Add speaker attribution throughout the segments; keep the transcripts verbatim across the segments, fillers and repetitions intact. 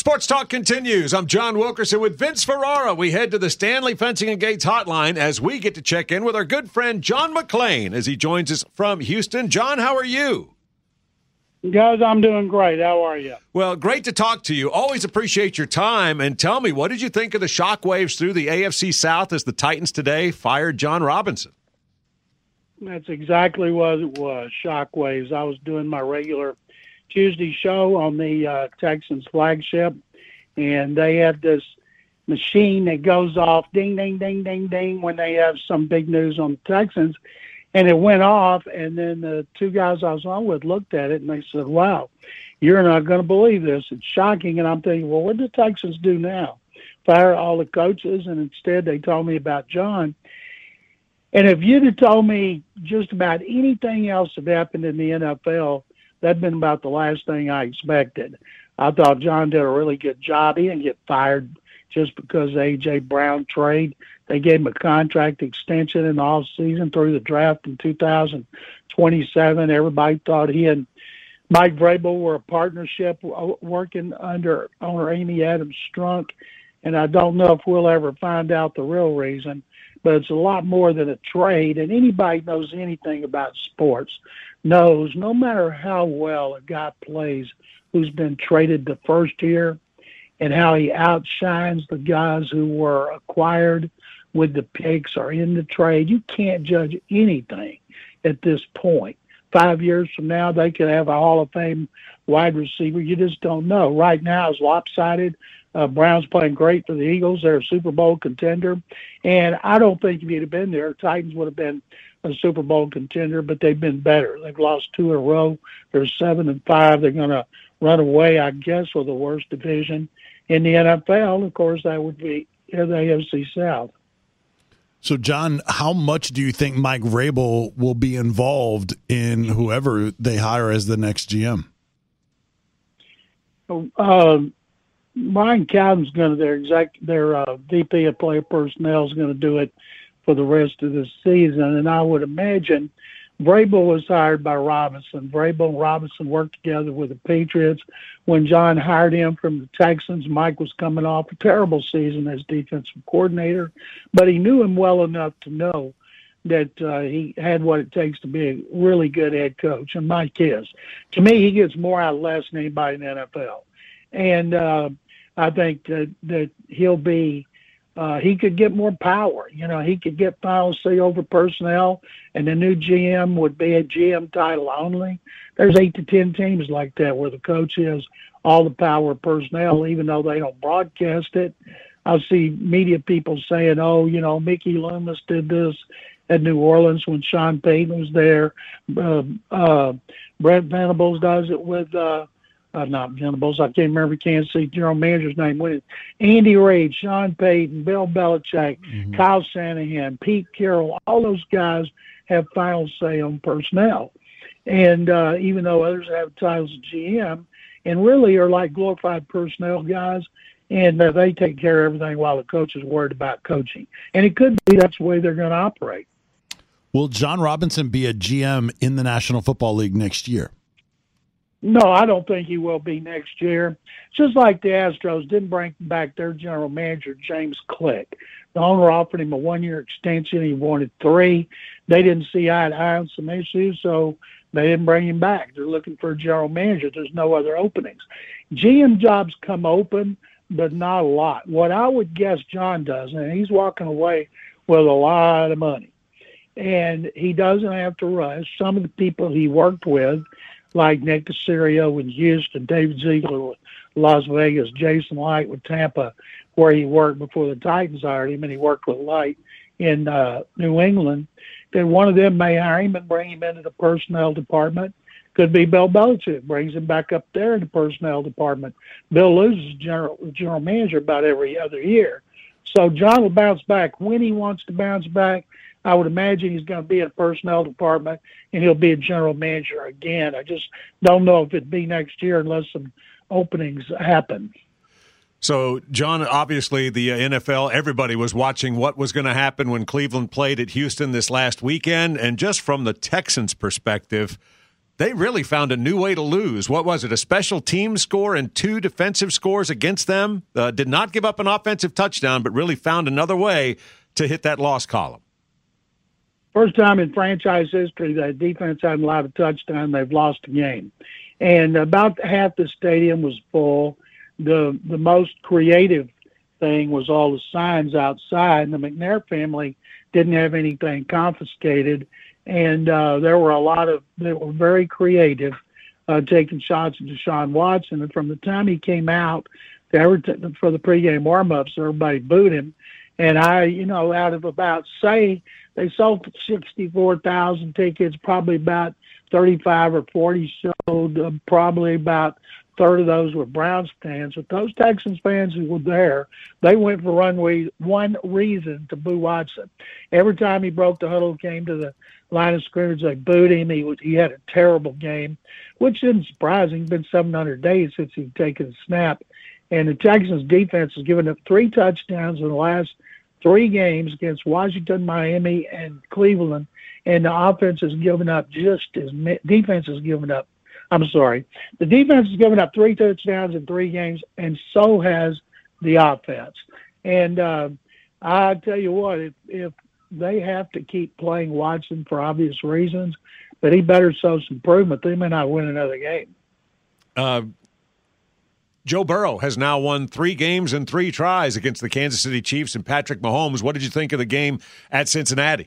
Speaker 1: Sports Talk continues. I'm John Wilkerson with Vince Ferrara. We head to the Stanley Fencing and Gates hotline as we get to check in with our good friend John McClain as he joins us from Houston. John, how are you?
Speaker 2: Guys, I'm doing great. How are you?
Speaker 1: Well, great to talk to you. Always appreciate your time. And tell me, what did you think of the shockwaves through the A F C South as the Titans today fired John Robinson?
Speaker 2: That's exactly what it was, shockwaves. I was doing my regular Tuesday show on the uh, Texans flagship, and they have this machine that goes off ding, ding, ding, ding, ding when they have some big news on the Texans. And it went off, and then the two guys I was on with looked at it, and they said, wow, you're not going to believe this. It's shocking. And I'm thinking, well, what did the Texans do now? Fire all the coaches, and instead they told me about John. And if you'd have told me just about anything else that happened in the N F L, that'd been about the last thing I expected. I thought John did a really good job. He didn't get fired just because of the A J. Brown trade. They gave him a contract extension in the off season through the draft in two thousand twenty-seven. Everybody thought he and Mike Vrabel were a partnership working under owner Amy Adams Strunk. And I don't know if we'll ever find out the real reason, but it's a lot more than a trade. And anybody knows anything about sports knows no matter how well a guy plays who's been traded the first year and how he outshines the guys who were acquired with the picks or in the trade, you can't judge anything at this point. Five years from now, they could have a Hall of Fame wide receiver. You just don't know. Right now, it's lopsided. Uh, Brown's playing great for the Eagles. They're a Super Bowl contender. And I don't think if he'd have been there, Titans would have been a Super Bowl contender, but they've been better. They've lost two in a row. They're seven and five. They're going to run away, I guess, with the worst division in the N F L. Of course, that would be the A F C South.
Speaker 3: So, John, how much do you think Mike Vrabel will be involved in whoever they hire as the next G M?
Speaker 2: Uh, Brian Cowden's going to, their exec, their uh, V P of player personnel is going to do it for the rest of the season. And I would imagine Vrabel was hired by Robinson. Vrabel and Robinson worked together with the Patriots. When John hired him from the Texans, Mike was coming off a terrible season as defensive coordinator, but he knew him well enough to know that uh, he had what it takes to be a really good head coach, and Mike is. To me, he gets more out of less than anybody in the N F L. And uh, I think that, that he'll be Uh, he could get more power. You know, he could get policy over personnel, and the new G M would be a G M title only. There's eight to ten teams like that where the coach has all the power of personnel, even though they don't broadcast it. I see media people saying, oh, you know, Mickey Loomis did this at New Orleans when Sean Payton was there. Uh, uh, Brett Venables does it with uh, – Uh, not Venables. I can't remember Kansas City general manager's name. When it, Andy Reid, Sean Payton, Bill Belichick, mm-hmm. Kyle Shanahan, Pete Carroll, all those guys have final say on personnel. And uh, even though others have titles of G M, and really are like glorified personnel guys, and uh, they take care of everything while the coach is worried about coaching. And it could be that's the way they're going to operate.
Speaker 3: Will John Robinson be a G M in the National Football League next year?
Speaker 2: No, I don't think he will be next year. Just like the Astros didn't bring back their general manager, James Click. The owner offered him a one-year extension. He wanted three. They didn't see eye to eye on some issues, so they didn't bring him back. They're looking for a general manager. There's no other openings. G M jobs come open, but not a lot. What I would guess John does, and he's walking away with a lot of money, and he doesn't have to rush. Some of the people he worked with, like Nick Caserio in Houston, David Ziegler with Las Vegas, Jason Light with Tampa, where he worked before the Titans hired him, and he worked with Light in uh, New England, then one of them may hire him and bring him into the personnel department. Could be Bill Belichick, brings him back up there in the personnel department. Bill loses general general manager about every other year. So John will bounce back when he wants to bounce back. I would imagine he's going to be in the personnel department, and he'll be a general manager again. I just don't know if it'd be next year unless some openings happen.
Speaker 1: So, John, obviously the N F L, everybody was watching what was going to happen when Cleveland played at Houston this last weekend. And just from the Texans' perspective, they really found a new way to lose. What was it, a special team score and two defensive scores against them? Uh, did not give up an offensive touchdown, but really found another way to hit that loss column.
Speaker 2: First time in franchise history that defense hadn't allowed a touchdown, they've lost a game. And about half the stadium was full. The the most creative thing was all the signs outside. And the McNair family didn't have anything confiscated. And uh, there were a lot of, they were very creative, uh, taking shots at Deshaun Watson. And from the time he came out for the pregame warm-ups, everybody booed him. And I, you know, out of about, say, they sold sixty-four thousand tickets, probably about thirty-five or forty sold, uh, probably about a third of those were Browns fans. But those Texans fans who were there, they went for one, way, one reason to boo Watson. Every time he broke the huddle, came to the line of scrimmage, they booed him. He, was, he had a terrible game, which isn't surprising. It's been seven hundred days since he'd taken a snap. And the Texans defense has given up three touchdowns in the last three games against Washington, Miami, and Cleveland. And the offense has given up just as – defense has given up – I'm sorry. The defense has given up three touchdowns in three games, and so has the offense. And uh, I tell you what, if, if they have to keep playing Watson for obvious reasons, but he better show some improvement. They may not win another game.
Speaker 1: Uh Joe Burrow has now won three games and three tries against the Kansas City Chiefs and Patrick Mahomes. What did you think of the game at Cincinnati?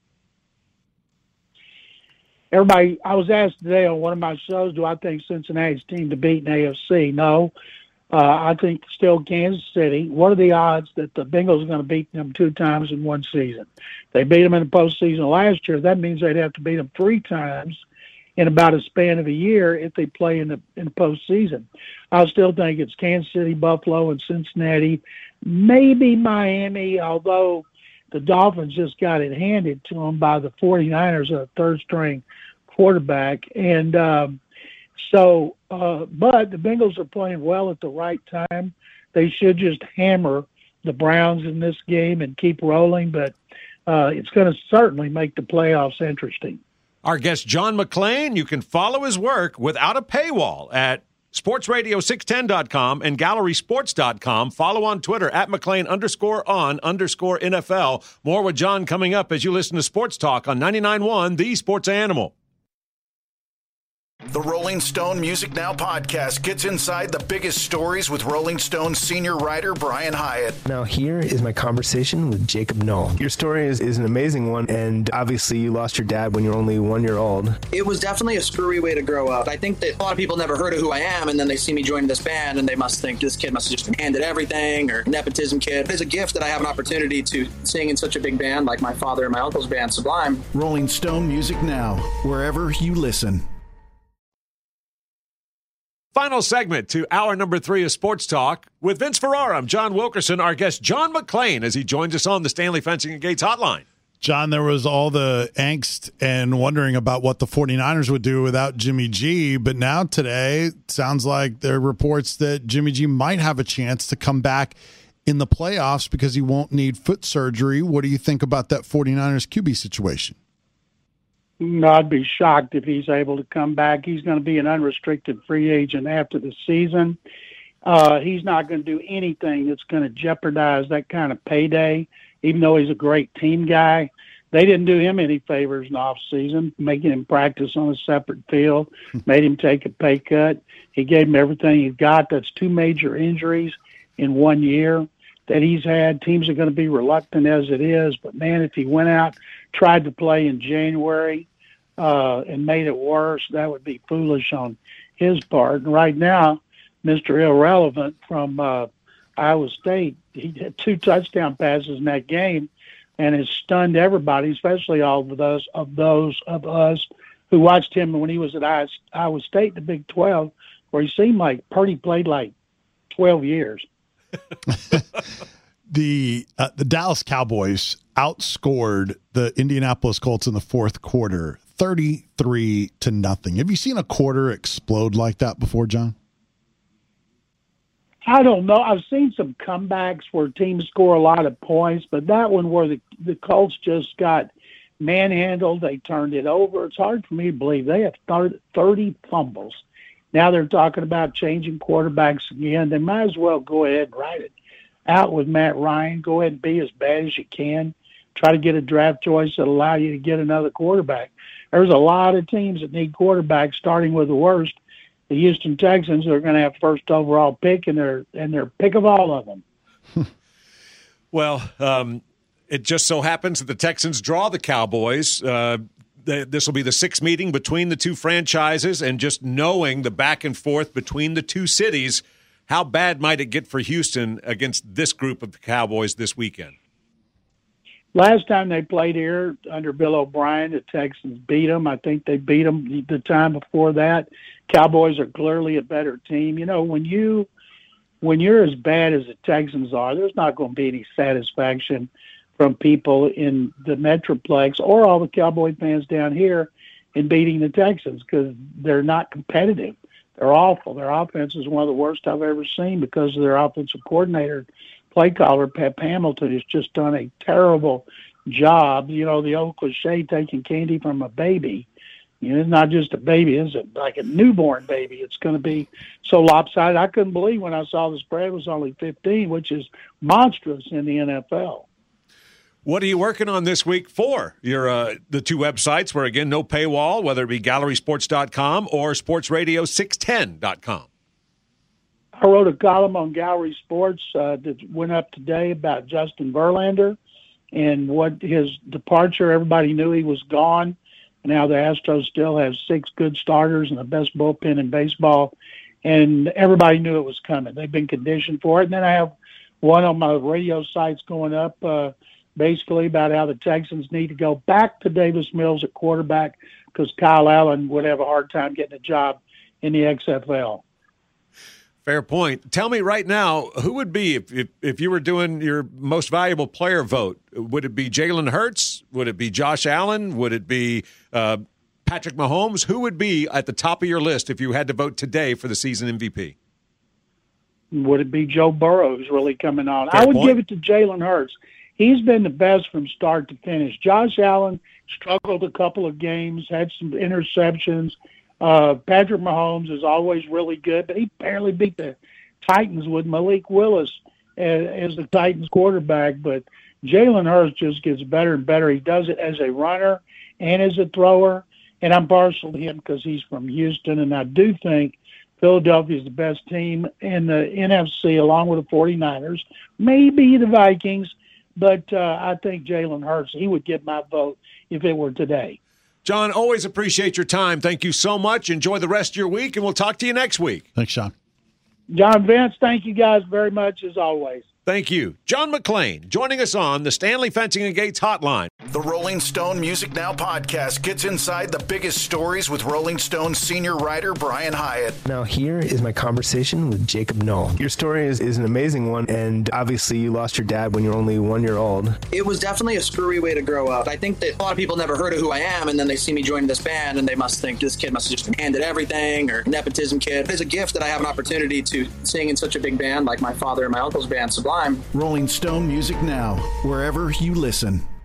Speaker 2: Everybody, I was asked today on one of my shows, do I think Cincinnati's team to beat in A F C? No. Uh, I think still Kansas City. What are the odds that the Bengals are going to beat them two times in one season? They beat them in the postseason last year. That means they'd have to beat them three times in about a span of a year if they play in the in the postseason. I still think it's Kansas City, Buffalo, and Cincinnati, maybe Miami, although the Dolphins just got it handed to them by the 49ers, a third-string quarterback. And um, so, uh, but the Bengals are playing well at the right time. They should just hammer the Browns in this game and keep rolling, but uh, it's going to certainly make the playoffs interesting.
Speaker 1: Our guest, John McClain, you can follow his work without a paywall at sports radio six ten dot com and gallery sports dot com. Follow on Twitter at McClain underscore on underscore N F L. More with John coming up as you listen to Sports Talk on ninety-nine point one, The Sports Animal.
Speaker 4: The Rolling Stone Music Now podcast gets inside the biggest stories with Rolling Stone senior writer Brian Hyatt.
Speaker 5: Now here is my conversation with Jacob Noll. Your story is, is an amazing one, and obviously you lost your dad when you were only one year old.
Speaker 6: It was definitely a screwy way to grow up. I think that a lot of people never heard of who I am, and then they see me joining this band, and they must think this kid must have just been handed everything, or nepotism kid. It's a gift that I have an opportunity to sing in such a big band like my father and my uncle's band, Sublime.
Speaker 4: Rolling Stone Music Now, wherever you listen.
Speaker 1: Final segment to hour number three of Sports Talk with Vince Ferrara. I'm John Wilkerson, our guest John McClain, as he joins us on the Stanley Fencing and Gates hotline.
Speaker 3: John, there was all the angst and wondering about what the 49ers would do without Jimmy G, but now today it sounds like there are reports that Jimmy G might have a chance to come back in the playoffs because he won't need foot surgery. What do you think about that 49ers Q B situation?
Speaker 2: No, I'd be shocked if he's able to come back. He's going to be an unrestricted free agent after the season. Uh, he's not going to do anything that's going to jeopardize that kind of payday, even though he's a great team guy. They didn't do him any favors in the offseason, making him practice on a separate field, made him take a pay cut. He gave him everything he got. That's two major injuries in one year that he's had. Teams are going to be reluctant as it is, but, man, if he went out, tried to play in January uh, and made it worse, that would be foolish on his part. And right now, Mister Irrelevant from uh, Iowa State, he had two touchdown passes in that game and has stunned everybody, especially all of those of those of us who watched him when he was at Iowa State, the Big twelve, where he seemed like Purdy played like twelve years.
Speaker 3: the uh, the Dallas Cowboys outscored the Indianapolis Colts in the fourth quarter, thirty-three to nothing. Have you seen a quarter explode like that before, John?
Speaker 2: I don't know. I've seen some comebacks where teams score a lot of points, but that one where the, the Colts just got manhandled. They turned it over. It's hard for me to believe they have thirty fumbles. Now they're talking about changing quarterbacks again. They might as well go ahead and ride it out with Matt Ryan. Go ahead and be as bad as you can. Try to get a draft choice that allow you to get another quarterback. There's a lot of teams that need quarterbacks, starting with the worst. The Houston Texans are going to have first overall pick, and they're and they're pick of all of them.
Speaker 1: Well, um, it just so happens that the Texans draw the Cowboys. Uh, this will be the sixth meeting between the two franchises, and just knowing the back and forth between the two cities, how bad might it get for Houston against this group of the Cowboys this weekend?
Speaker 2: Last time they played here under Bill O'Brien, the Texans beat them. I think they beat them the time before that. Cowboys are clearly a better team. You know, when you when you're as bad as the Texans are, there's not going to be any satisfaction from people in the Metroplex or all the Cowboy fans down here in beating the Texans, because they're not competitive. They're awful. Their offense is one of the worst I've ever seen because of their offensive coordinator, play caller, Pep Hamilton, has just done a terrible job. You know, the old cliche, taking candy from a baby. You know, it's not just a baby, it's a, like a newborn baby. It's going to be so lopsided. I couldn't believe when I saw the spread was only fifteen, which is monstrous in the N F L.
Speaker 1: What are you working on this week for your uh, the two websites where, again, no paywall, whether it be gallery sports dot com or sports radio six ten dot com?
Speaker 2: I wrote a column on Gallery Sports uh, that went up today about Justin Verlander and what his departure. Everybody knew he was gone. Now the Astros still have six good starters and the best bullpen in baseball, and everybody knew it was coming. They've been conditioned for it. And then I have one on my radio sites going up uh, basically about how the Texans need to go back to Davis Mills at quarterback because Kyle Allen would have a hard time getting a job in the X F L.
Speaker 1: Fair point. Tell me right now, who would be, if, if if you were doing your most valuable player vote, would it be Jalen Hurts? Would it be Josh Allen? Would it be uh, Patrick Mahomes? Who would be at the top of your list if you had to vote today for the season M V P?
Speaker 2: Would it be Joe Burrow who's really coming on?
Speaker 1: Fair
Speaker 2: I would
Speaker 1: point.
Speaker 2: give it to Jalen Hurts. He's been the best from start to finish. Josh Allen struggled a couple of games, had some interceptions. Uh, Patrick Mahomes is always really good, but he barely beat the Titans with Malik Willis as, as the Titans quarterback. But Jalen Hurts just gets better and better. He does it as a runner and as a thrower, and I'm partial to him because he's from Houston, and I do think Philadelphia is the best team in the N F C along with the forty-niners, maybe the Vikings, but uh, I think Jalen Hurts, he would get my vote if it were today.
Speaker 1: John, always appreciate your time. Thank you so much. Enjoy the rest of your week, and we'll talk to you next week.
Speaker 3: Thanks, Sean.
Speaker 2: John Vince, thank you guys very much as always.
Speaker 1: Thank you. John McClain joining us on the Stanley Fencing and Gates Hotline.
Speaker 4: The Rolling Stone Music Now podcast gets inside the biggest stories with Rolling Stone senior writer Brian Hyatt.
Speaker 5: Now here is my conversation with Jacob Knoll. Your story is, is an amazing one, and obviously you lost your dad when you were only one year old.
Speaker 6: It was definitely a screwy way to grow up. I think that a lot of people never heard of who I am, and then they see me joining this band, and they must think this kid must have just been handed everything, or nepotism kid. It's a gift that I have an opportunity to sing in such a big band like my father and my uncle's band, Sublime.
Speaker 4: Rolling Stone Music Now, wherever you listen.